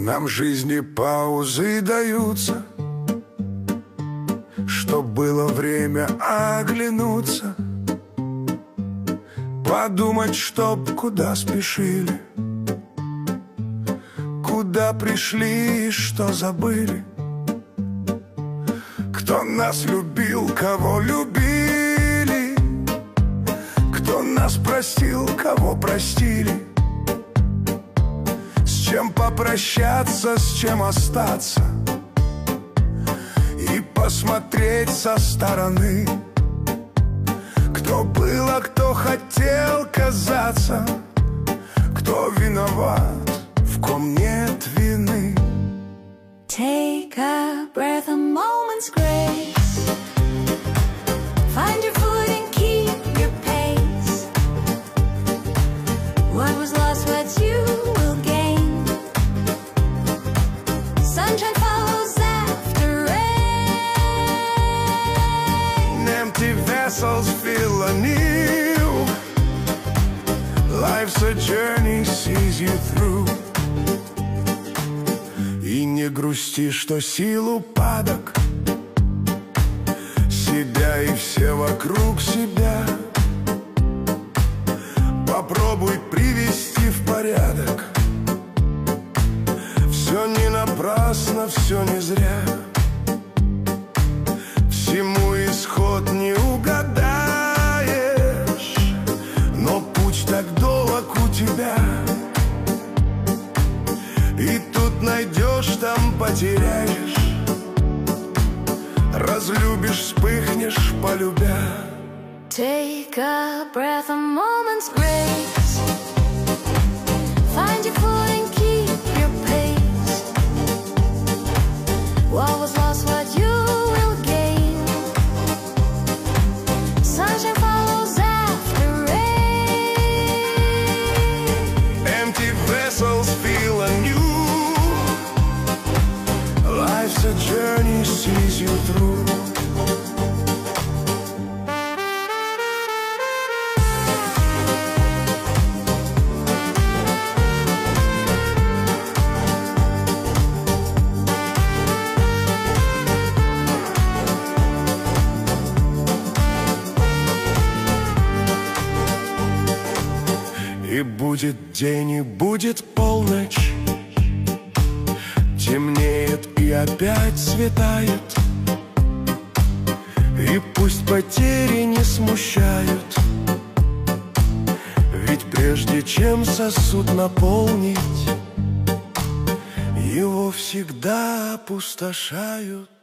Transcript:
Нам в жизни паузы даются, чтоб было время оглянуться, подумать, чтоб куда спешили, куда пришли и что забыли. Кто нас любил, кого любили, кто нас простил, кого простили, с чем попрощаться, с чем остаться и посмотреть со стороны. Кто был, а кто хотел казаться, кто виноват, в ком нет вины. Take a breath, a moment's grace. Find your foot and keep your pace. What was lost, what you will gain. Sunshine follows after rain. Empty vessels fill anew. Life's a journey, sees you through. И не грусти, что сил упадок, себя и все вокруг себя попробуй привести в порядок. Все не напрасно, все не зря. Всему исход не угадаешь, но путь так долг у тебя. И тут найдешь, там потеряешь, разлюбишь, вспыхнешь, полюбя. Take a breath, a moment's grace. Find your foot and keep your pace. What was lost, what you will gain. Sunshine follows after rain. Empty vessels feel anew. Life's a journey, sees you through. И будет день, и будет полночь, темнеет и опять светает. И пусть потери не смущают, ведь прежде чем сосуд наполнить, его всегда опустошают.